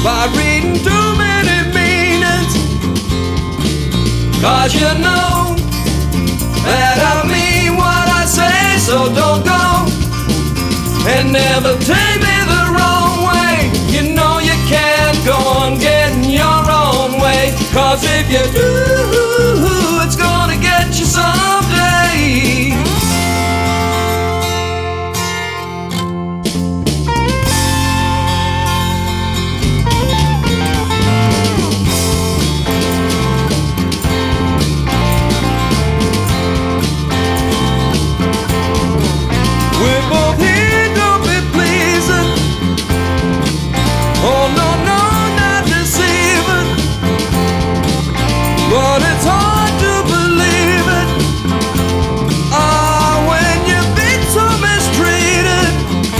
by reading too many meanings. 'Cause you know that I mean what I say, so don't go and never take me the wrong way. You know you can't go on getting your own way, 'cause if you do, it's gonna get you someday. We're both here, don't be pleasing. Oh no, no, not deceiving. But it's hard to believe it. Ah, when you've been so mistreated.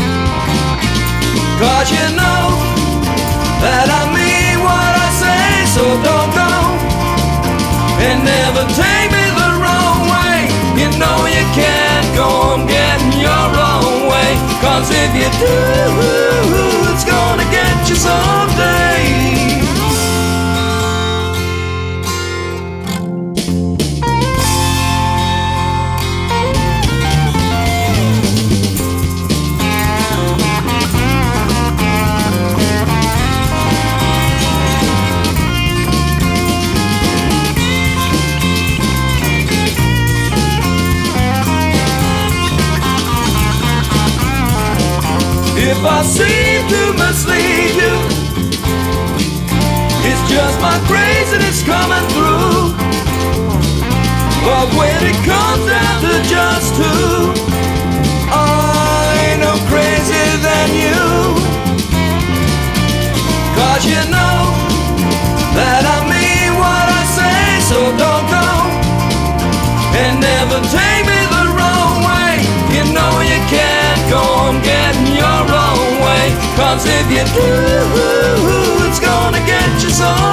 'Cause you know that I mean what I say, so don't go and never take me the wrong way. You know you can't go on getting your own way, 'cause if you do, it's gonna get you someday. If I seem to mislead you, it's just my craziness coming through. But when it comes down to just two, I ain't no crazier than you. 'Cause you know that I mean what I say, so don't go and never take me the wrong way. You know you can't go on getting your own way, 'cause if you do, it's gonna get you some.